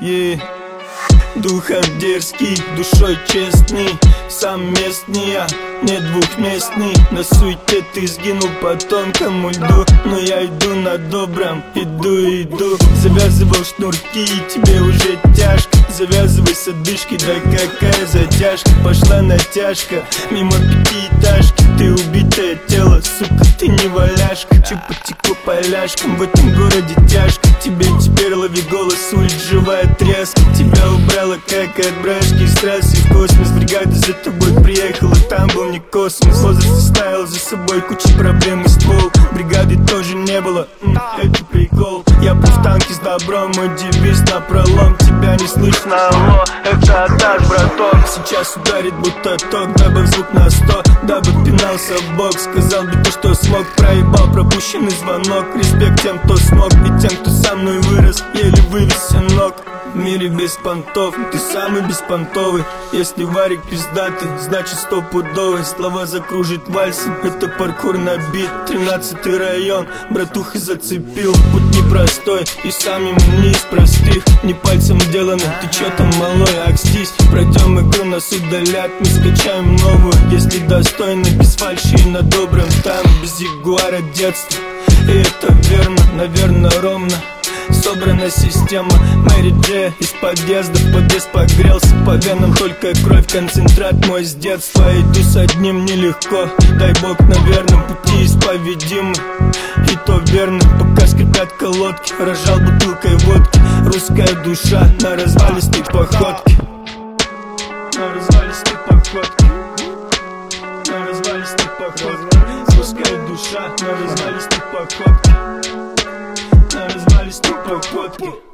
Духом дерзкий, душой честный, сам местный я, не двухместный. На суете ты сгинул по тонкому льду, но я иду на добром, иду. Завязывал шнурки, тебе уже тяжко. Завязывай с одышки, да какая затяжка. Пошла натяжка, мимо пятиэтажки. Ты убитое тело, сука, ты не валяшка. Чё потекло поляшкам, в этом городе тяжко. Тебе теперь лови голос, улиц живая тряска. Тебя убрала как от брашки с трассы в космос. Бригада за тобой приехала, там был не космос. Возраст оставил за собой кучу проблем и ствол. Бригады тоже не было, это прикол. Я был в танке с добром, мой девиз напролом. Тебя не слышно, алло, это атак, браток. Сейчас ударит будто ток, добавь звук на 100. Дабы пинался в бок, сказал бы то, что смог. Проебал пропущенный звонок. Респект тем, кто смог, и тем, кто со мной вырос, еле вывез ног. В мире без понтов, ты самый беспонтовый. Если варик пиздатый, значит стопудовый. Слова закружит вальсом, это паркур на бит. 13-й район, братуха зацепил. Путь непростой, и сам ему не из простых. Не пальцем делано, ты чё там малой, акстись. Пройдем игру, нас удалят, мы скачаем новую. Если достойно, без фальши и на добром. Там без ягуара детства, и это верно, наверное ровно. Собрана система Мэри Джей из подъезда. В подъезд погрелся по венам, только кровь, концентрат мой с детства. Иду с одним нелегко, дай бог на верном пути исповедимы. И то верно, пока скрипят колодки. Рожал бутылкой водки, русская душа на развалистой походке. На развалистой походке. На развалистой походке. Русская душа на развалистой походке. На развалистой походке.